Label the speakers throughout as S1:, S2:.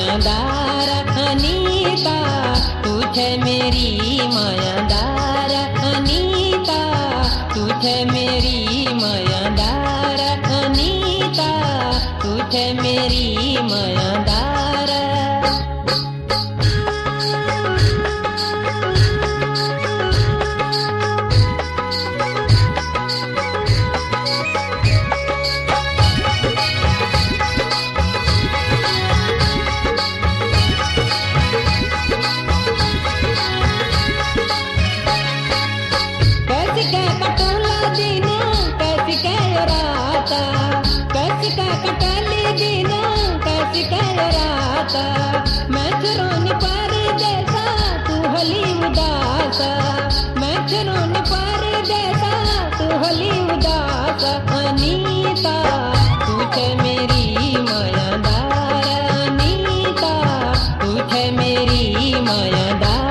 S1: मायादार अनीता, तुझे मेरी मायादार अनीता, तुझे मेरी मायादार अनीता, तुझे मेरी मायादार। मैं चरोन पर जैसा तू हली उदास, मैं चरोन पर जैसा तू हली उदास अनीता, तुझे मेरी मायादार अनीता, तुझे मेरी मायादार।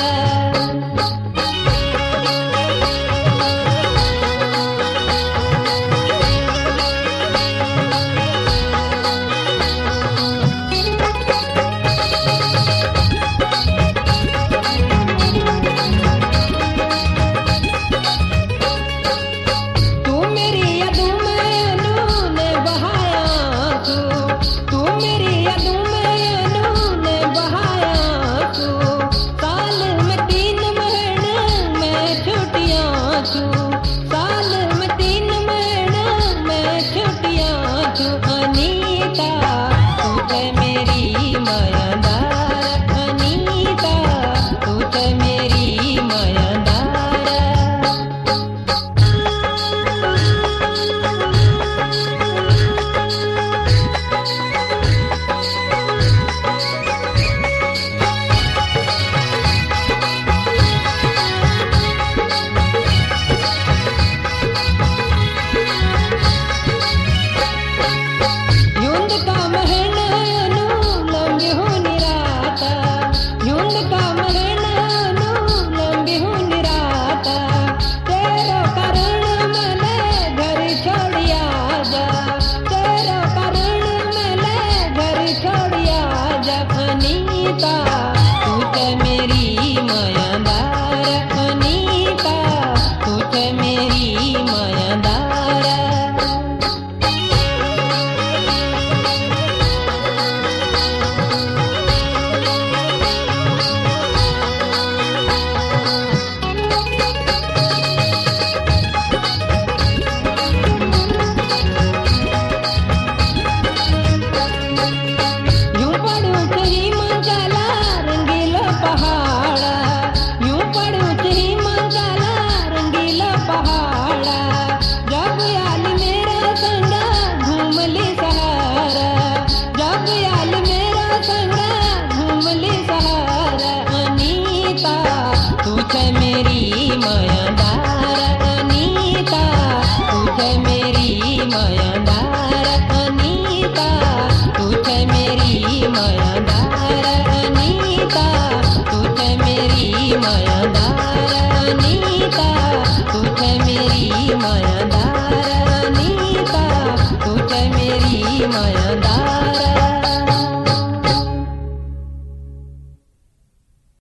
S1: तुझे मेरी मायादार अनीता, तुझे मेरी मायादार। तुझे मेरी मायादार अनीता, तुझे मेरी मायादार अनीता, तुझे मेरी मायादार अनीता, तुझे मेरी मायादार अनीता, तुझे मेरी मायादार अनीता, तुझे मेरी मायादार।